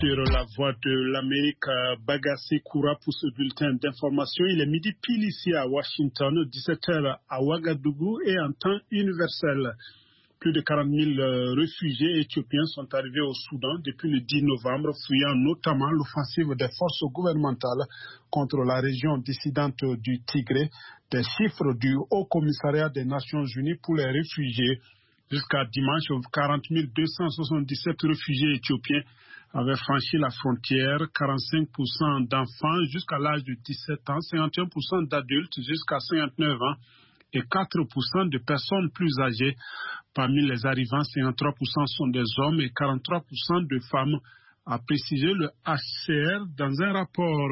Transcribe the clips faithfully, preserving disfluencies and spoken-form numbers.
Sur la voie de l'Amérique, Bagassi Koura pour ce bulletin d'information. Il est midi pile ici à Washington, dix-sept heures à Ouagadougou et en temps universel. Plus de quarante mille réfugiés éthiopiens sont arrivés au Soudan depuis le dix novembre, fuyant notamment l'offensive des forces gouvernementales contre la région dissidente du Tigré. Des chiffres du Haut Commissariat des Nations Unies pour les réfugiés. Jusqu'à dimanche, quarante mille deux cent soixante-dix-sept réfugiés éthiopiens avaient franchi la frontière, quarante-cinq pour cent d'enfants jusqu'à l'âge de dix-sept ans, cinquante et un pour cent d'adultes jusqu'à cinquante-neuf ans et quatre pour cent de personnes plus âgées. Parmi les arrivants, cinquante-trois pour cent sont des hommes et quarante-trois pour cent de femmes, a précisé le H C R dans un rapport.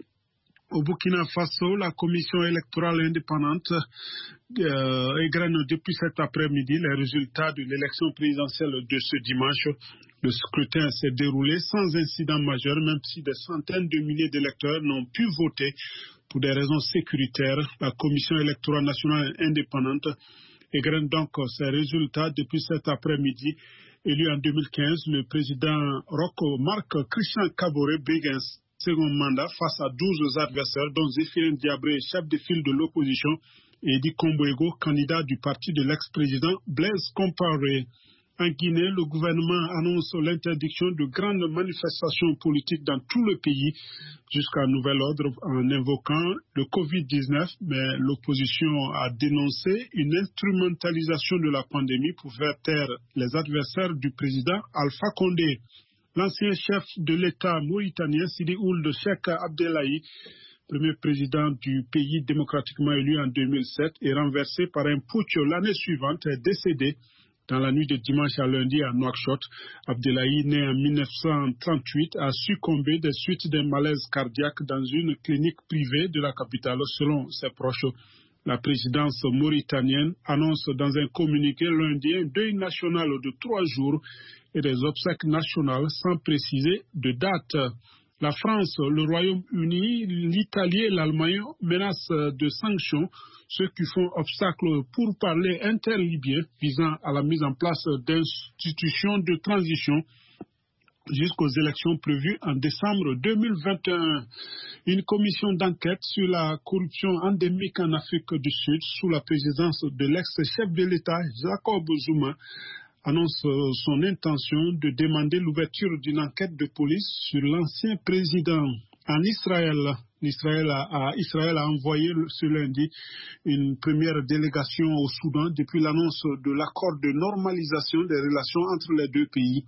Au Burkina Faso, la commission électorale indépendante euh, égrène depuis cet après-midi les résultats de l'élection présidentielle de ce dimanche. Le scrutin s'est déroulé sans incident majeur, même si des centaines de milliers d'électeurs n'ont pu voter pour des raisons sécuritaires. La commission électorale nationale indépendante égrène donc ces résultats depuis cet après-midi. Élu en deux mille quinze, le président Roch Marc Christian Kaboré bégaye second mandat face à douze adversaires, dont Zéphirin Diabré, chef de file de l'opposition, et Edi Komboego, candidat du parti de l'ex-président Blaise Compaoré. En Guinée, le gouvernement annonce l'interdiction de grandes manifestations politiques dans tout le pays jusqu'à nouvel ordre en invoquant le covid dix-neuf, mais l'opposition a dénoncé une instrumentalisation de la pandémie pour faire taire les adversaires du président Alpha Condé. L'ancien chef de l'État mauritanien, Sidi Ould Cheikh Abdellahi, premier président du pays démocratiquement élu en deux mille sept, est renversé par un putsch l'année suivante, est décédé dans la nuit de dimanche à lundi à Nouakchott. Abdellahi, né en mille neuf cent trente-huit, a succombé des suites d'un malaise cardiaque dans une clinique privée de la capitale, selon ses proches. La présidence mauritanienne annonce dans un communiqué lundi un deuil national de trois jours et des obsèques nationales sans préciser de date. La France, le Royaume-Uni, l'Italie et l'Allemagne menacent de sanctions ceux qui font obstacle pour parler interlibiens visant à la mise en place d'institutions de transition jusqu'aux élections prévues en décembre deux mille vingt et un. Une commission d'enquête sur la corruption endémique en Afrique du Sud, sous la présidence de l'ex-chef de l'État, Jacob Zuma, annonce son intention de demander l'ouverture d'une enquête de police sur l'ancien président. En Israël, Israël a, a, Israël a envoyé ce lundi une première délégation au Soudan depuis l'annonce de l'accord de normalisation des relations entre les deux pays.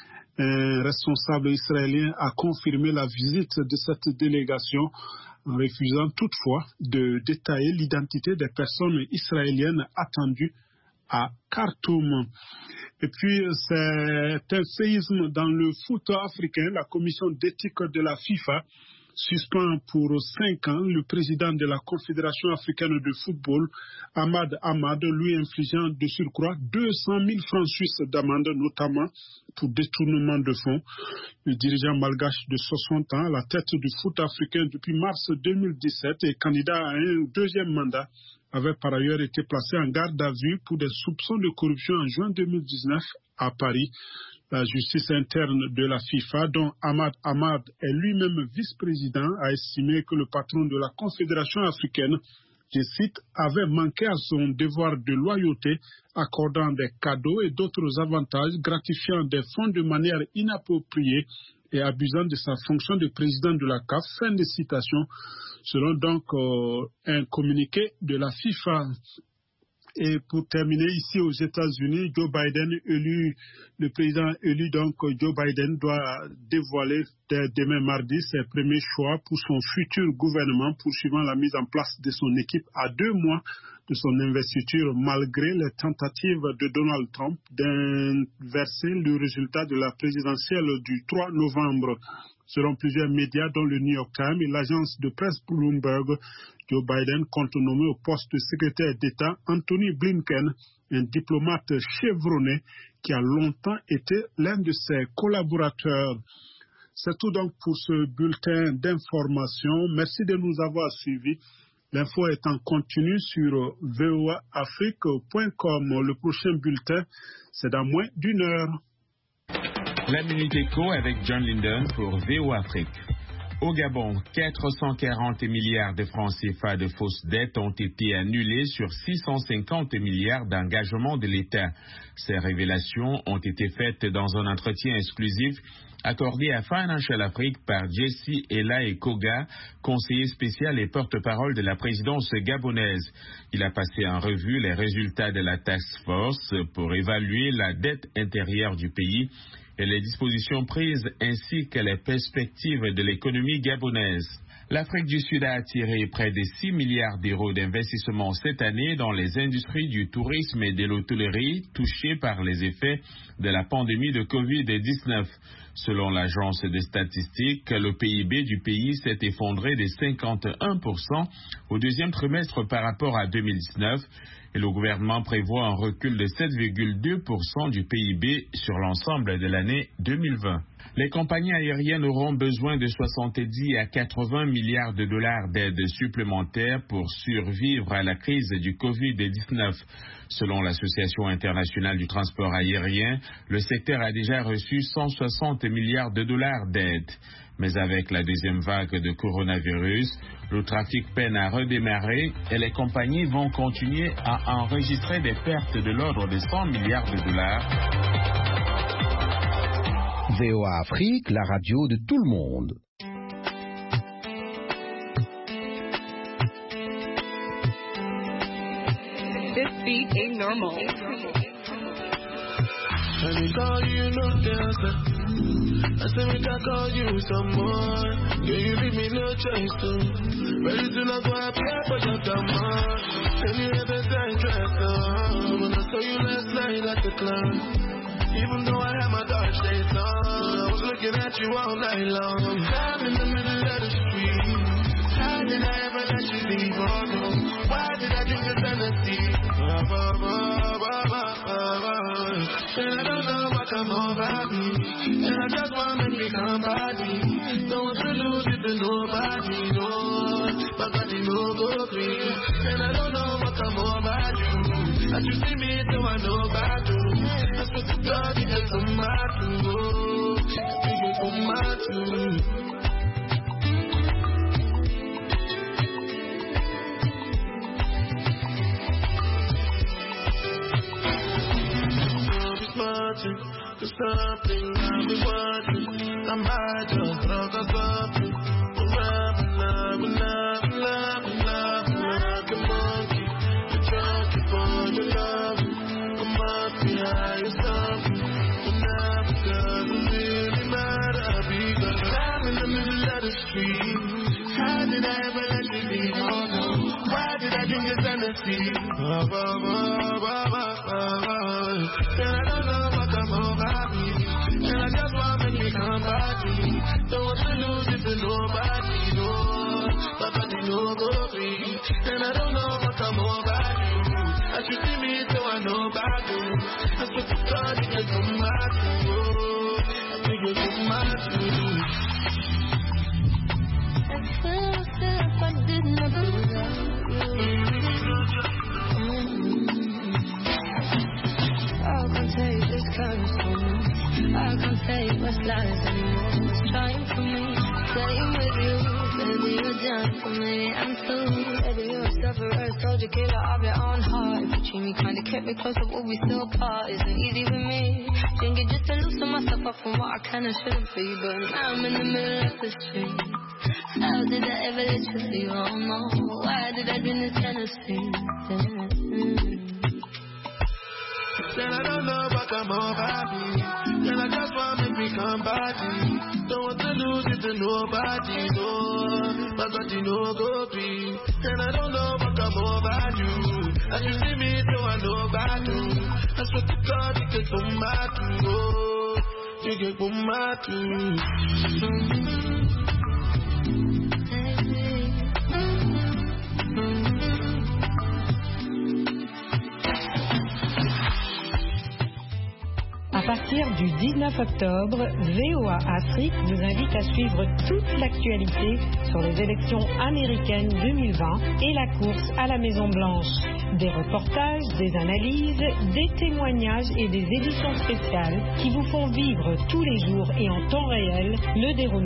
Un responsable israélien a confirmé la visite de cette délégation en refusant toutefois de détailler l'identité des personnes israéliennes attendues à Khartoum. Et puis, c'est un séisme dans le foot africain. La commission d'éthique de la FIFA suspend pour cinq ans le président de la Confédération africaine de football, Ahmad Ahmad, lui infligeant de surcroît deux cent mille francs suisses d'amende, notamment pour détournement de fonds. Le dirigeant malgache de soixante ans, à la tête du foot africain depuis mars deux mille dix-sept et candidat à un deuxième mandat, avait par ailleurs été placé en garde à vue pour des soupçons de corruption en juin deux mille dix-neuf à Paris. La justice interne de la FIFA, dont Ahmad Ahmad est lui-même vice-président, a estimé que le patron de la Confédération africaine, je cite, avait manqué à son devoir de loyauté, accordant des cadeaux et d'autres avantages, gratifiant des fonds de manière inappropriée et abusant de sa fonction de président de la C A F. Fin de citation, selon donc euh, un communiqué de la FIFA. Et pour terminer, ici aux États-Unis, Joe Biden, élu, le président élu, donc Joe Biden, doit dévoiler dès demain mardi ses premiers choix pour son futur gouvernement, poursuivant la mise en place de son équipe à deux mois de son investiture, malgré les tentatives de Donald Trump d'inverser le résultat de la présidentielle du trois novembre. Selon plusieurs médias, dont le New York Times et l'agence de presse Bloomberg, Joe Biden compte nommer au poste de secrétaire d'État Anthony Blinken, un diplomate chevronné qui a longtemps été l'un de ses collaborateurs. C'est tout donc pour ce bulletin d'information. Merci de nous avoir suivis. L'info est en continu sur v o a afrique point com. Le prochain bulletin, c'est dans moins d'une heure. La Minute Éco avec John Linden pour V O Afrique. Au Gabon, quatre cent quarante milliards de francs C F A de fausses dettes ont été annulés sur six cent cinquante milliards d'engagements de l'État. Ces révélations ont été faites dans un entretien exclusif accordé à Financial Afrique par Jesse Ela Ekoga, conseiller spécial et porte-parole de la présidence gabonaise. Il a passé en revue les résultats de la task force pour évaluer la dette intérieure du pays et les dispositions prises ainsi que les perspectives de l'économie gabonaise. L'Afrique du Sud a attiré près de six milliards d'euros d'investissement cette année dans les industries du tourisme et de l'hôtellerie touchées par les effets de la pandémie de covid dix-neuf. Selon l'agence des statistiques, le P I B du pays s'est effondré de cinquante et un pour cent au deuxième trimestre par rapport à deux mille dix-neuf et le gouvernement prévoit un recul de sept virgule deux pour cent du P I B sur l'ensemble de l'année deux mille vingt. Les compagnies aériennes auront besoin de soixante-dix à quatre-vingts milliards de dollars d'aide supplémentaires pour survivre à la crise du covid dix-neuf. Selon l'Association internationale du transport aérien, le secteur a déjà reçu cent soixante milliards de dollars d'aide. Mais avec la deuxième vague de coronavirus, le trafic peine à redémarrer et les compagnies vont continuer à enregistrer des pertes de l'ordre de cent milliards de dollars. V O A Afrique, la radio de tout le monde. This beat ain't normal. Let me call you no dancer. I said we can call you some more. Yeah, you leave me no choice to. Ready to not go happy, but you're the man. Tell you everything dressed up. When I saw you last night at the club. Even though I had my dark shades on, I was looking at you all night long. I'm in the middle of the street. How did I ever let you leave? Oh no, why did I drink this Tennessee? And I don't know what come over me. And I just want to make somebody. Don't want to lose it to nobody, no. My body no go free. And I don't know what come over you. As you see me, do I know about you? I swear to God, you get some mad to go. You get some mad to. There's something I've been watching. I might just drunk or something. Love, love, love, love, love, like a monkey. You're drunk for your love. I must be high or something. But now it doesn't really matter because I'm in the middle of the street. How did I ever let you leave? Oh no. Why did I drink this Tennessee? Oh, oh, oh, oh, oh, oh. And I don't know what come over me. And I just want to make somebody. Don't want to lose it to nobody, no. My body no go free. And I don't know what come over you. As you see me, so I know about you. I swear to God, you get some mad to you. You get some mad to you. I feel as if I did not belong you. I can't take this kind of storm. I can't take what's lies anymore. It's trying for me, playing with you. Baby, you're done for me. I'm through. Baby, you're a sufferer, soldier, killer of your own heart. If you treat me kinda, kept me close, but we'll be still apart. Isn't easy with me. Drink it just to loosen myself up from what I can and shouldn't be. But now I'm in the middle of the street. How did I ever let you leave? Oh no, why did I drink this Tennessee? Mm-hmm. Then I don't know what come over me. Then I just want to make somebody. Don't want to lose it to nobody, no. My body no go free. And I don't know what come over you. As you see me, so I know about you. I swear to God, you get some mad to go. You get some mad to. À partir partir du dix-neuf octobre, V O A Afrique vous invite à suivre toute l'actualité sur les élections américaines deux mille vingt et la course à la Maison-Blanche. Des reportages, des analyses, des témoignages et des éditions spéciales qui vous font vivre tous les jours et en temps réel le déroulement